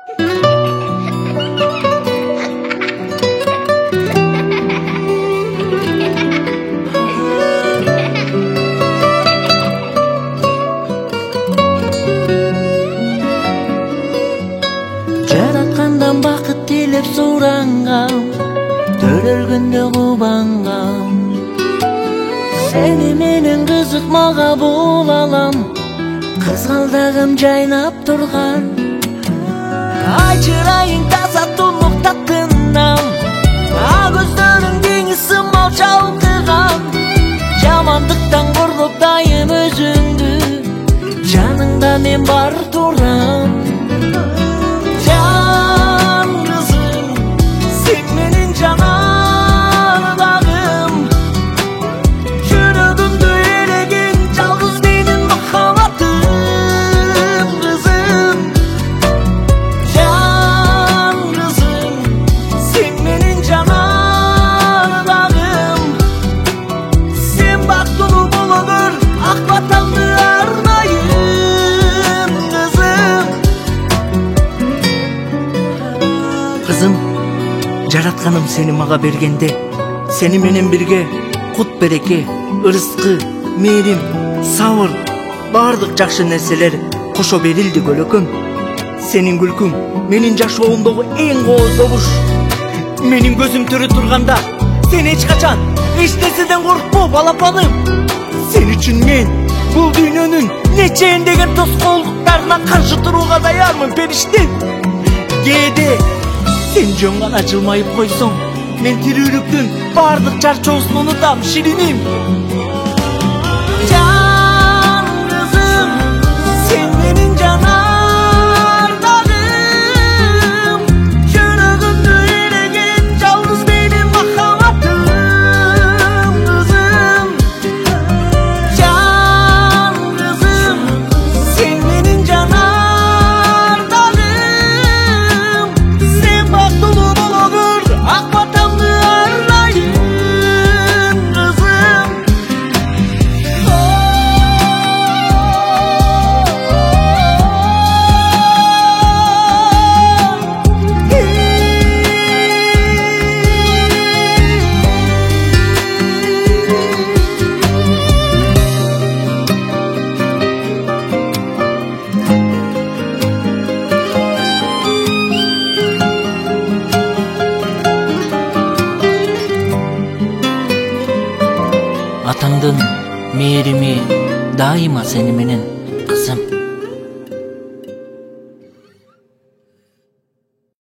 Жараткандан бакыт тилеп сурангам, төрөлгөндө кубангам. Сени менен кызык мага бул алам, кызгалдагым жайнап турган. Ай чырайың таза тунук таттынам, ак көздөрүң деңиз сымал чалкыган. Жамандыктан коргоп дайым өзүңдү, жаныңда мен бар турам. Can kızım, sen benim cananım. Yürüdümdü eregin, yalnız benim mahalattım kızım. Can kızım, sen benim cananım. Sen bak dolu bulunur, ak vatanlı armayım kızım. Kızım, жаратканым сени мага бергенде, сени менен бирге кут береке, ырыскы, мээрим, сабыр, баардык жакшы нерселер кошо берилди көлөкөм. Сенин күлкүң менин жашоомдогу эң кооз добуш. Менин көзүм тирүү турганда сен эч качан эч нерседен коркпо балапаным. Сен үчүн мен бул дүйнөнүн нече эндеген тоскоолдуктарына каршы турууга даярмын периштем. Кээде сен жөн гана жылмайып койсоң, мен тирүүлүктүн баардык чарчоосун унутам шириним. Can kızım, sen benim canardağım. Yüreğimde eregen, yalnız benim mahalattım kızım. Can kızım, sen benim canardağım. Sen bak dolu bulunur, ak vatanlı arlayın kızım. Атаңдын мээрими дайыма сени менен кызым.